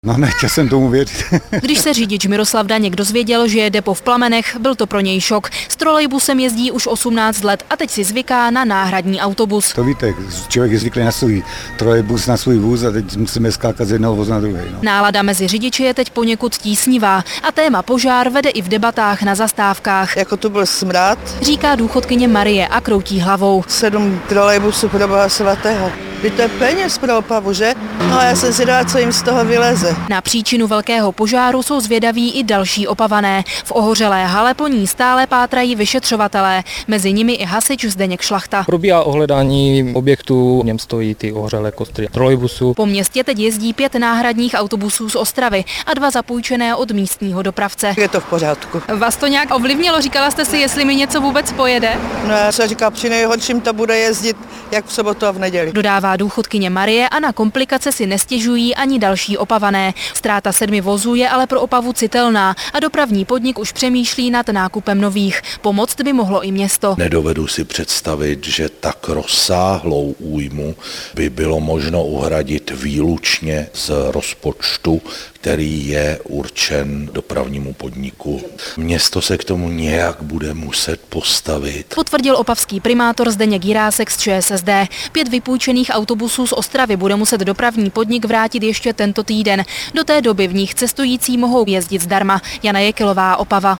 No nechtěl jsem tomu věřit. Když se řidič Miroslav Daněk dozvěděl, že je depo v plamenech, byl to pro něj šok. S trolejbusem jezdí už 18 let a teď si zvyká na náhradní autobus. To víte, člověk je zvyklý na svůj trolejbus, na svůj vůz a teď musíme skákat z jednoho vozu na druhý. No. Nálada mezi řidiči je teď poněkud tísnivá a téma požár vede i v debatách na zastávkách. Jako to byl smrad. Říká důchodkyně Marie a kroutí hlavou. 7 trolejbusů pro Boha svatého. To je peněz pro Opavu, že? No a já jsem si dala, co jim z toho vyleze. Na příčinu velkého požáru jsou zvědaví i další Opavané. V ohořelé hale po ní stále pátrají vyšetřovatelé, mezi nimi i hasič Zdeněk Šlachta. Probíhá ohledání objektu, v něm stojí ty ohořelé kostry trolejbusů. Po městě teď jezdí 5 náhradních autobusů z Ostravy a 2 zapůjčené od místního dopravce. Je to v pořádku. Vás to nějak ovlivnilo? Říkala jste si, jestli mi něco vůbec pojede? No já jsem říkala, při nejhorším to bude jezdit jak v sobotu a v neděli. Dodává důchodkyně Marie a na komplikace si nestěžují ani další Opavané. Ztráta 7 vozů je ale pro Opavu citelná a dopravní podnik už přemýšlí nad nákupem nových. Pomoct by mohlo i město. Nedovedu si představit, že tak rozsáhlou újmu by bylo možno uhradit výlučně z rozpočtu, který je určen dopravnímu podniku. Město se k tomu nějak bude muset postavit. Potvrdil opavský primátor Zdeněk Jirásek z ČSSD. 5 vypůjčených autobusů z Ostravy bude muset dopravní podnik vrátit ještě tento týden. Do té doby v nich cestující mohou jezdit zdarma. Jana Jekilová, Opava.